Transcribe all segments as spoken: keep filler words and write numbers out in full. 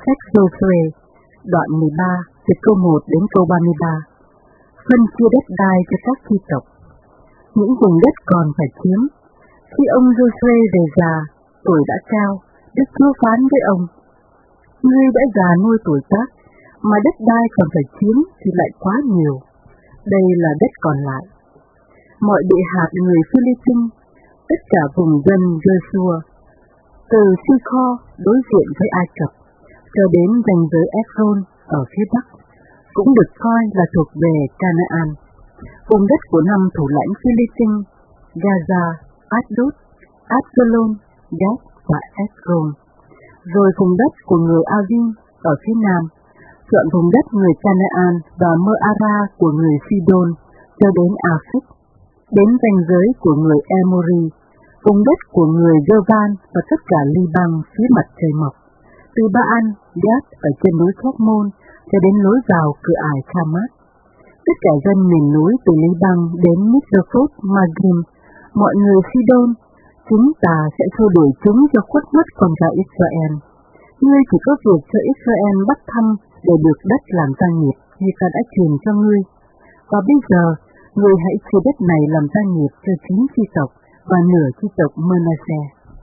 sách Joshua, đoạn mười ba, từ câu một đến câu ba mươi ba. Phân chia đất đai cho các chi tộc. Những vùng đất còn phải chiếm. Khi ông Joshua về già, tuổi đã cao, Đức Chúa phán với ông: Ngươi đã già nuôi tuổi tác, mà đất đai còn phải chiếm thì lại quá nhiều. Đây là đất còn lại. Mọi địa hạt người Philippines, tất cả vùng dân Joshua, từ Sico đối diện với Ai Cập cho đến ranh giới Ekron ở phía bắc, cũng được coi là thuộc về Canaan. Vùng đất của năm thủ lãnh Philippines, Gaza, Asdod, Askelon, Gat và Ekron. Rồi vùng đất của người Avin ở phía nam, chọn vùng đất người Canaan và Mơ-ara của người Sidon cho đến Aphek, đến ranh giới của người Emori, vùng đất của người Gơ-van và tất cả Li-băng phía mặt trời mọc, từ Ba-an, Gát ở trên núi Khét-môn cho đến lối vào cửa ải Khamat. Tất cả dân miền núi từ Li-băng đến Mizraphot Magrim, mọi người Sidon, chúng ta sẽ xua đuổi chúng cho khuất mất con gái Israel. Ngươi chỉ có việc cho Israel bắt thăm để được đất làm gia nghiệp như ta đã truyền cho ngươi. Và bây giờ, ngươi hãy chia đất này làm gia nghiệp cho chín chi tộc và nửa chi tộc Manasseh.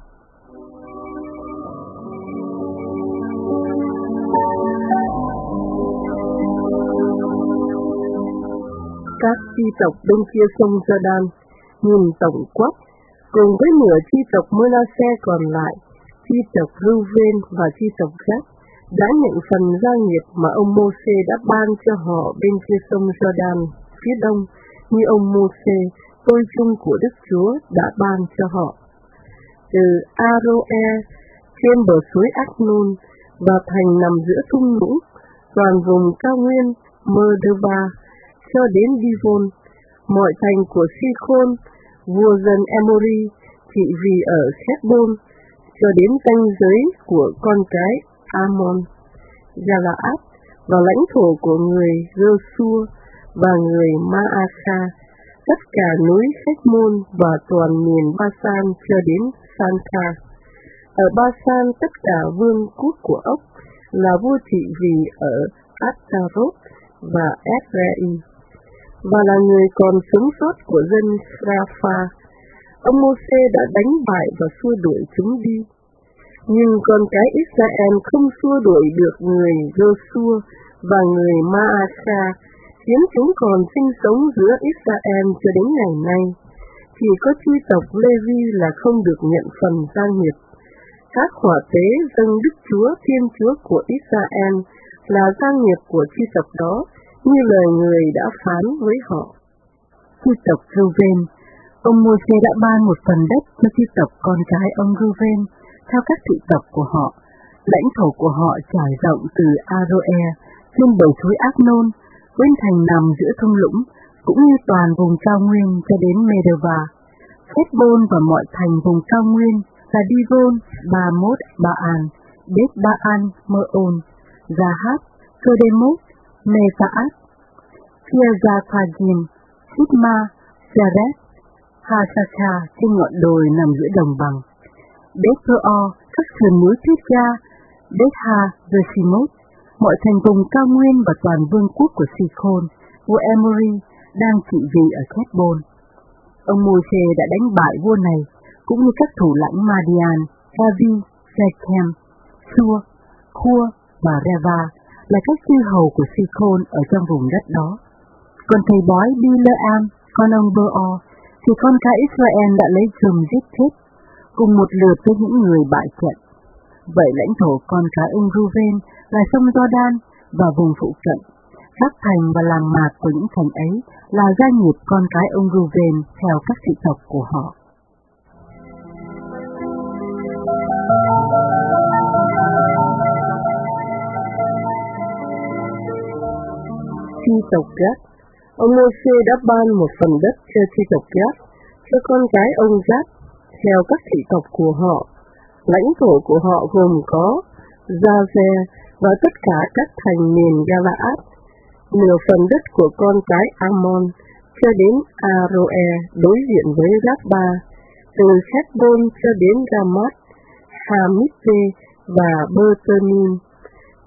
Các chi tộc bên kia sông Jordan nhìn tổng quát cùng với nửa chi tộc Manasseh còn lại, chi tộc Reuven và chi tộc Gad đã nhận phần gia nghiệp mà ông Mô-sê đã ban cho họ bên kia sông Jordan phía đông, như ông Mô-sê, tôi chung của Đức Chúa, đã ban cho họ. Từ Aroe trên bờ suối Arnon và thành nằm giữa thung lũng, toàn vùng cao nguyên Mơ-đơ-ba cho đến Divon, mọi thành của Si-khôn, vua dân Emori, trị vì ở Khét-bôn, cho đến ranh giới của con cái Amon, Galaad và lãnh thổ của người Gơ-xua và người Ma-a-kha, tất cả núi Khét-môn và toàn miền Ba-san cho đến San-kha. Ở Ba-san tất cả vương quốc của ốc là vua trị vì ở Astarot và Edrei, và là người còn sống sót của dân Rapha. Ông Mô-sê đã đánh bại và xua đuổi chúng đi. Nhưng con cái Israel không xua đuổi được người Gơ-xua và người Ma-a-kha, khiến chúng còn sinh sống giữa Israel cho đến ngày nay. Chỉ có chi tộc Lê-vi là không được nhận phần gia nghiệp. Các hỏa tế dâng Đức Chúa Thiên Chúa của Israel là gia nghiệp của chi tộc đó, như lời người đã phán với họ. Chi tộc Reuven, ông Mô-sê đã ban một phần đất cho chi tộc con cái ông Reuven theo các thị tộc của họ. Lãnh thổ của họ trải rộng từ Aroe trên bờ suối Arnon, với thành nằm giữa thung lũng, cũng như toàn vùng cao nguyên cho đến Medeva, Khét-bôn và mọi thành vùng cao nguyên là Divon, Ba-mốt, Ba-an, Bết-ba-an, Mơ-ôn, Gia-hát, Cơ-đê-mốt, Mê-sa-át, Kia-gia-pha-ghim, Sít-ma, Gia-rét, Ha-sa-kha trên ngọn đồi nằm giữa đồng bằng, Bết-pơ-o, các sườn núi Thiết-ga, Bết-ha, Rê-si-mốt, mọi thành vùng cao nguyên và toàn vương quốc của Si-khôn, vua Emori, đang trị vì ở Khét-bôn. Ông Mô-sê đã đánh bại vua này, cũng như các thủ lãnh Madian, Gavi, Shechem, Shua, Khua và Reva, là các chư hầu của Si-khôn ở trong vùng đất đó. Còn thầy bói Bi-lơ-am, con ông Bơ-o, thì con cái Israel đã lấy chùm giết chết, cùng một lượt với những người bại trận. Vậy lãnh thổ con cái ông Reuven là sông Jordan và vùng phụ cận, các thành và làng mạc của những thành ấy là gia nghiệp con cái ông Reuven theo các thị tộc của họ. Chi tộc Gad, ông Mô-sê đã ban một phần đất cho chi tộc Gad, cho con cái ông Gad theo các thị tộc của họ. Lãnh thổ của họ gồm có Gia-ze và tất cả các thành miền Galaad, nửa phần đất của con cái Amon cho đến Aroe đối diện với Rát-ba, từ Khét-bôn cho đến Ramat, Hamitte và Bơ-tơ-nim,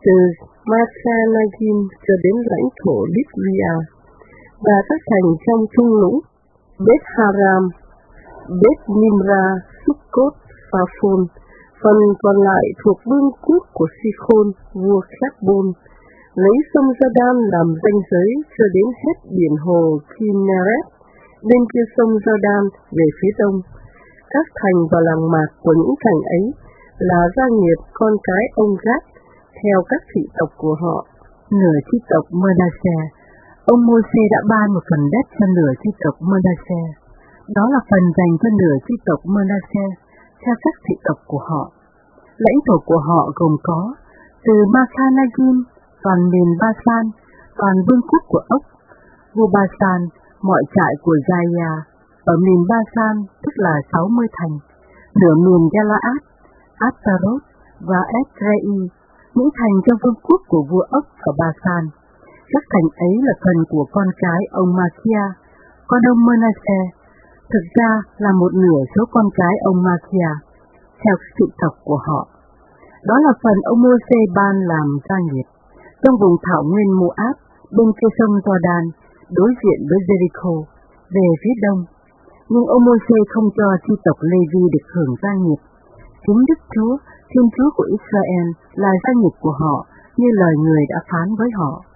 từ Masanagim cho đến lãnh thổ Libya, và các thành trong thung lũng Beth Haram, Beth Nimra, Sukkot, Phafon. Phần còn lại thuộc vương quốc của Sikhon, vua Kharbon, lấy sông Jordan làm ranh giới cho đến hết biển hồ Kinneret, bên kia sông Jordan về phía đông. Các thành và làng mạc của những thành ấy là gia nghiệp con cái ông Gad, theo các thị tộc của họ. Nửa chi tộc Manasseh, ông Môi-se đã ban một phần đất cho nửa chi tộc Manasseh. Đó là phần dành cho nửa chi tộc Manasseh theo các thị tộc của họ. Lãnh thổ của họ gồm có từ Makhanayim, toàn miền Basan, toàn vương quốc của ốc, vua Basan, mọi trại của Jaya, ở miền Basan tức là sáu mươi thành, nửa miền Galaad, Ashtaroth và Edrei, những thành trong vương quốc của vua ốc ở Basan. Các thành ấy là phần của con cái ông Machia, con ông Manasseh, thực ra là một nửa số con cái ông Machia, theo thị tộc của họ. Đó là phần ông Môi-se ban làm gia nghiệp trong vùng thảo nguyên Moab bên kia sông Jordan, đối diện với Jericho, về phía đông. Nhưng ông Môi-se không cho chi tộc Lê-vi được hưởng gia nghiệp. Chính Đức Chúa, Thiên Chúa của Israel là gia nghiệp của họ, như lời người đã phán với họ.